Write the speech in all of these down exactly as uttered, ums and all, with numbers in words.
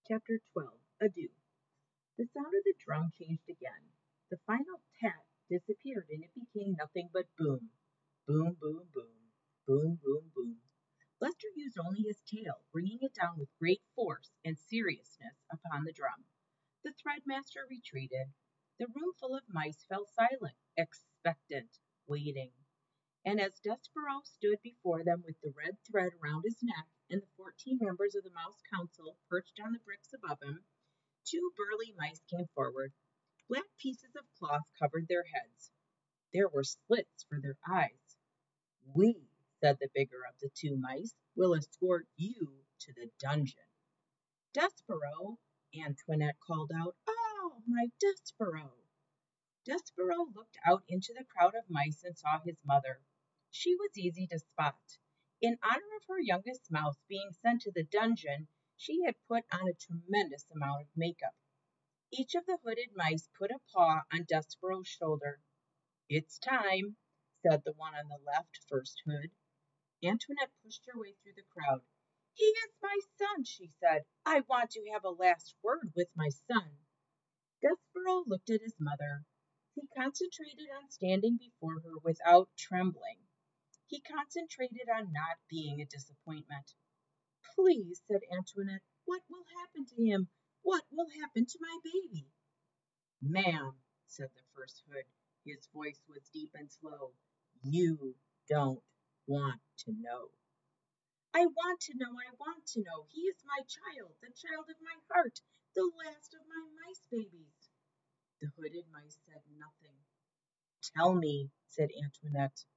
Chapter twelve. Adieu. The sound of the drum changed again. The final tat disappeared, and it became nothing but boom. Boom, boom, boom. Boom, boom, boom. Lester used only his tail, bringing it down with great force and seriousness upon the drum. The threadmaster retreated. The room full of mice fell silent, expectant, waiting. And as Despereaux stood before them with the red thread around his neck and the fourteen members of the Mouse Council perched on the bricks above him, two burly mice came forward. Black pieces of cloth covered their heads. There were slits for their eyes. "We," said the bigger of the two mice, "will escort you to the dungeon." "Despereaux!" Antoinette called out. "Oh, my Despereaux!" Despereaux looked out into the crowd of mice and saw his mother. She was easy to spot. In honor of her youngest mouse being sent to the dungeon, she had put on a tremendous amount of makeup. Each of the hooded mice put a paw on Despereaux's shoulder. "It's time," said the one on the left, first hood. Antoinette pushed her way through the crowd. "He is my son," she said. "I want to have a last word with my son." Despereaux looked at his mother. He concentrated on standing before her without trembling. He concentrated on not being a disappointment. "Please," said Antoinette, "what will happen to him? What will happen to my baby?" "Ma'am," said the first hood, his voice was deep and slow, "you don't want to know." "I want to know, I want to know. He is my child, the child of my heart, the last of my mice babies." The hooded mice said nothing. "Tell me," said Antoinette.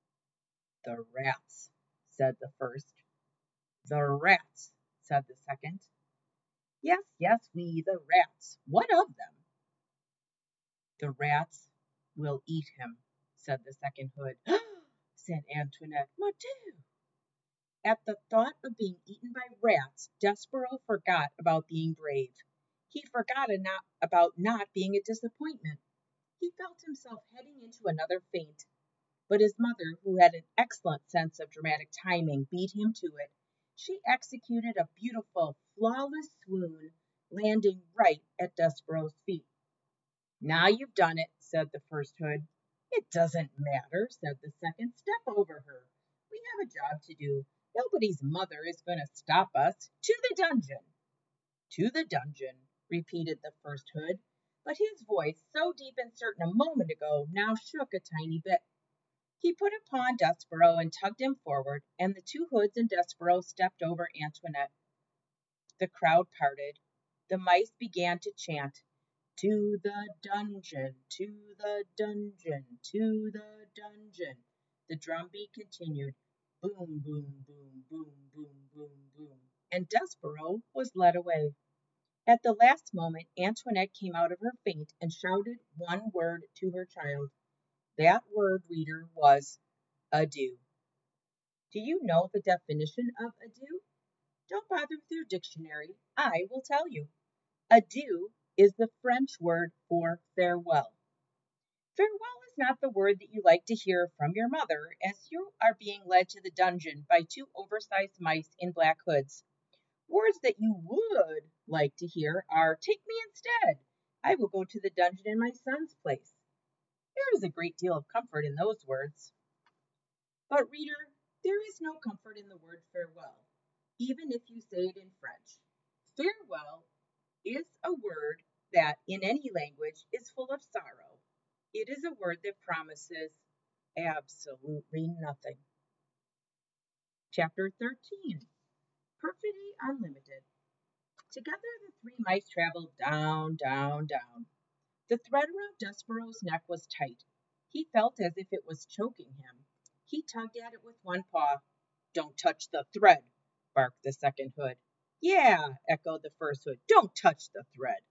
"The rats," said the first. "The rats," said the second. "Yes, yes, we, the rats. What of them?" "The rats will eat him," said the second hood. said Antoinette. "Mon Dieu!" At the thought of being eaten by rats, Despereaux forgot about being brave. He forgot not, about not being a disappointment. He felt himself heading into another faint. But his mother, who had an excellent sense of dramatic timing, beat him to it. She executed a beautiful, flawless swoon, landing right at Despereaux's feet. "Now you've done it," said the first hood. "It doesn't matter," said the second. "Step over her. We have a job to do. Nobody's mother is going to stop us. To the dungeon." "To the dungeon," repeated the first hood, but his voice, so deep and certain a moment ago, now shook a tiny bit. He put a paw on Despereaux and tugged him forward, and the two hoods and Despereaux stepped over Antoinette. The crowd parted. The mice began to chant, "To the dungeon, to the dungeon, to the dungeon." The drumbeat continued, boom, boom, boom, boom, boom, boom, boom, and Despereaux was led away. At the last moment, Antoinette came out of her faint and shouted one word to her child. That word, reader, was adieu. Do you know the definition of adieu? Don't bother with your dictionary. I will tell you. Adieu is the French word for farewell. Farewell is not the word that you like to hear from your mother as you are being led to the dungeon by two oversized mice in black hoods. Words that you would like to hear are, "Take me instead. I will go to the dungeon in my son's place." There is a great deal of comfort in those words. But, reader, there is no comfort in the word farewell, even if you say it in French. Farewell is a word that, in any language, is full of sorrow. It is a word that promises absolutely nothing. Chapter thirteen. Perfidy Unlimited. Together the three mice traveled down, down, down. The thread around Despereaux's neck was tight. He felt as if it was choking him. He tugged at it with one paw. "Don't touch the thread," barked the second hood. "Yeah," echoed the first hood. "Don't touch the thread."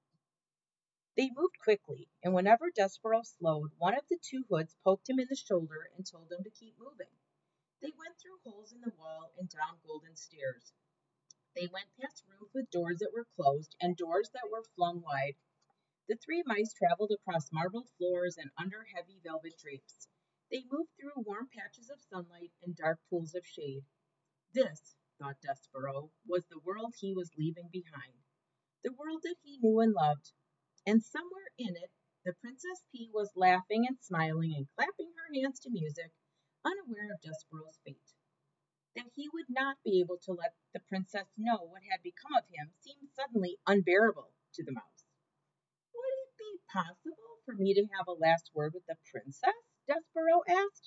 They moved quickly, and whenever Despereaux slowed, one of the two hoods poked him in the shoulder and told him to keep moving. They went through holes in the wall and down golden stairs. They went past rooms with doors that were closed and doors that were flung wide. The three mice traveled across marbled floors and under heavy velvet drapes. They moved through warm patches of sunlight and dark pools of shade. This, thought Despereaux, was the world he was leaving behind. the world that he knew and loved, and somewhere in it the Princess P was laughing and smiling and clapping her hands to music, unaware of Despero's fate. That he would not be able to let the princess know what had become of him seemed suddenly unbearable to the mouse. "Would it be possible for me to have a last word with the princess?" Despero asked.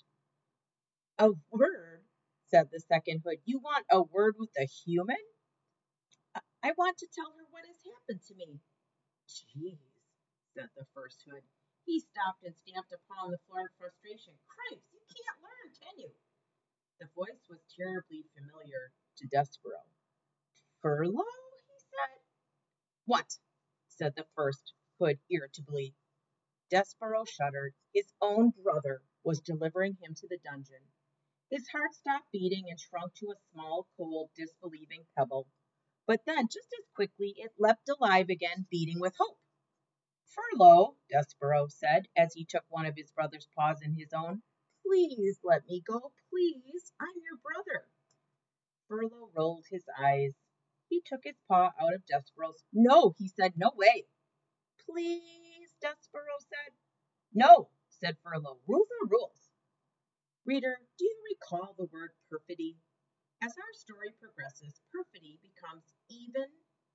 "A word?" said the second hood. "You want a word with a human?" "I, I want to tell her what has happened to me." "Jeez," said the first hood. He stopped and stamped a paw on the floor in frustration. "Cripes, you can't learn, can you?" The voice was terribly familiar to Despero. "Furlough?" he said. "What?" said the first hood irritably. Despero shuddered. His own brother was delivering him to the dungeon. His heart stopped beating and shrunk to a small, cold, disbelieving pebble. But then, just as quickly, it leapt alive again, beating with hope. "Furlough," Despero said, as he took one of his brother's paws in his own, "please let me go, please. I'm your brother." Furlough rolled his eyes. He took his paw out of Despero's. "No," he said, "no way." "Please," Despero said. "No," said Furlough. "Rules are rules." Reader, do you recall the word perfidy? As our story progresses, perfidy becomes even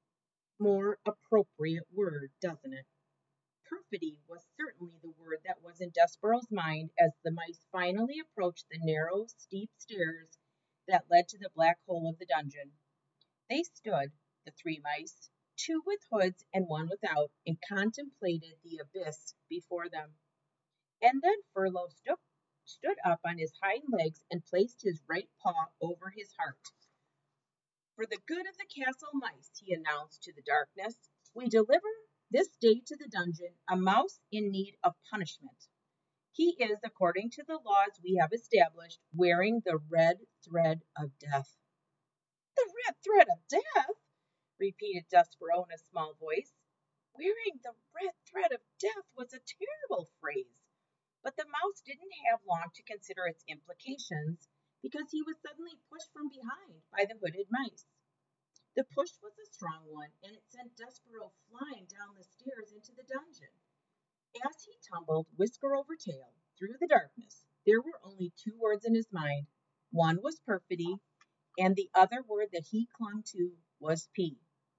more appropriate word, doesn't it? Perfidy was certainly the word that was in Despero's mind as the mice finally approached the narrow, steep stairs that led to the black hole of the dungeon. They stood, the three mice, two with hoods and one without, and contemplated the abyss before them. And then Furlough stood, stood up on his hind legs and placed his right paw over his heart. "For the good of the castle mice," he announced to the darkness, "we deliver this day to the dungeon a mouse in need of punishment. He is, according to the laws we have established, wearing the red thread of death." "The red thread of death?" repeated Despero in a small voice. Wearing the red thread of death was a terrible phrase, but the mouse didn't have long to consider its implications, because he was suddenly pushed from behind by the hooded mice. The push was a strong one, and it sent Despero flying down the stairs into the dungeon. As he tumbled, whisker over tail, through the darkness, there were only two words in his mind. One was perfidy, and the other word that he clung to was P.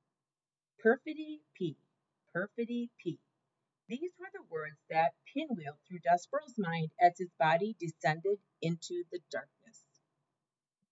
Perfidy P. Perfidy P. These were the words that pinwheeled through Despero's mind as his body descended into the darkness.